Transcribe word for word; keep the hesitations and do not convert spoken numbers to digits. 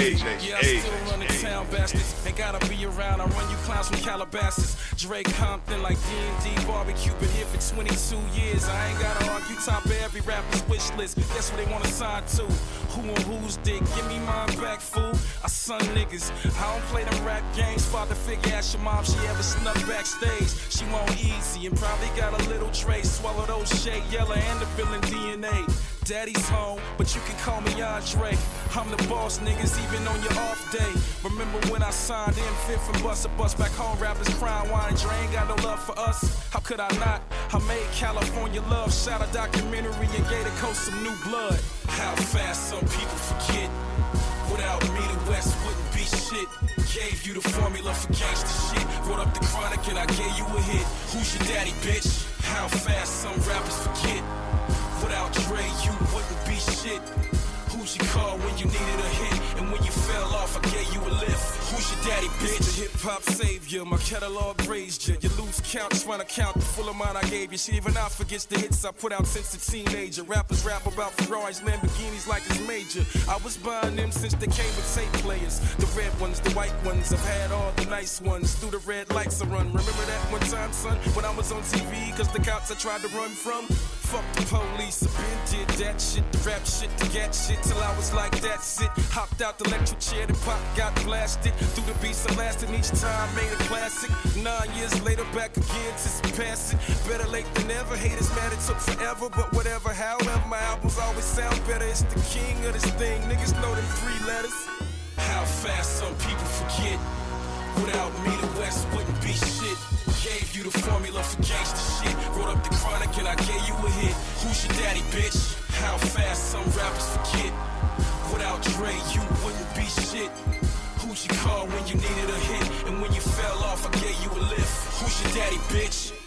Yeah, I still run the town, bastards. Ain't gotta be around, I run you clowns from Calabasas. Drake Compton like D and D barbecue, been here for twenty-two years. I ain't gotta argue, top of every rapper's wish list. Guess what they wanna sign to? Who on whose dick? Give me mine back, fool. I son niggas. I don't play them rap games. Father figure, ask your mom she ever snuck backstage. She won't easy and probably got a little tray. Swallow those shade yellow and the villain D N A. Daddy's home, but you can call me Andre. I'm the boss, niggas, even on your off day. Remember when I signed in fifth and bust a bus back home, rappers crying, wine, Dre ain't got no love for us. How could I not? I made California love, shot a documentary and gave the coast some new blood. How fast some people forget. Without me, the West wouldn't be shit. Gave you the formula for gangsta shit. Wrote up the chronic and I gave you a hit. Who's your daddy, bitch? How fast some rappers forget. Without Dre, you wouldn't be shit. Who's your call when you needed a hit? And when you fell off, I gave you a lift. Who's your daddy, bitch? The hip-hop savior, my catalog raised you. You lose count, trying to count the full amount I gave you. She even now forgets the hits I put out since a teenager. Rappers rap about Ferraris, Lamborghinis like it's major. I was buying them since they came with tape players. The red ones, the white ones, I've had all the nice ones. Through the red lights I run. Remember that one time, son, when I was on T V? Cause the cops I tried to run from? Fuck the police, I been did that shit. The rap shit, the gat shit. Till I was like, that's it. Hopped out the electric chair, the pop got blasted. Through the beats I lasted each time, made a classic. Nine years later, back again to surpass it. Better late than never, haters mad it took forever. But whatever, however, my albums always sound better. It's the king of this thing, niggas know them three letters. How fast some people forget. Without me, the West wouldn't be shit. Gave you the formula for gangsta shit. Wrote up the chronic and I gave you a hit. Who's your daddy, bitch? How fast some rappers forget. Without Dre, you wouldn't be shit. Who's your call when you needed a hit? And when you fell off, I gave you a lift. Who's your daddy, bitch?